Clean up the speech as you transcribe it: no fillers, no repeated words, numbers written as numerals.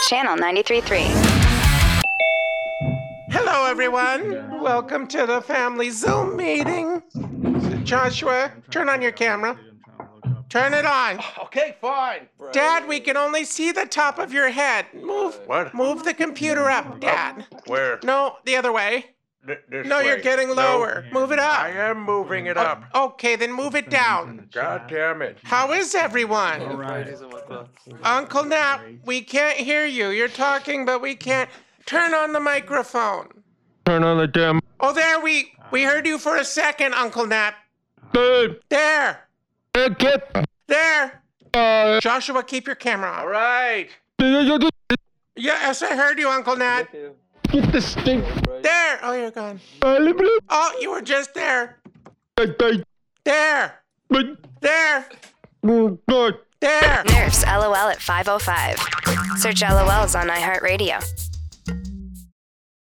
Channel 93.3. Hello, everyone. Welcome to the family Zoom meeting. Joshua, turn on your camera. Turn it on. Okay, fine. Dad, we can only see the top of your head. Move. What? Move the computer up, Dad. Where? No, the other way. This No, you're way. getting lower. No, Move it I up. am moving it up. Okay, then move it down. God damn it. How is everyone? Uncle Nap, we can't hear you. You're talking, but we can't. Turn on the microphone. Turn on the damn. Oh, there, we heard you for a second, Uncle Nap. Babe, There. get. There. Joshua, keep your camera All on. right. Yes, I heard you, Uncle Nat. Get the stink. There. Oh, you're gone. There. Oh, you were just there. There. There. There. Nerf's LOL at 5:05. Search LOLs on iHeartRadio.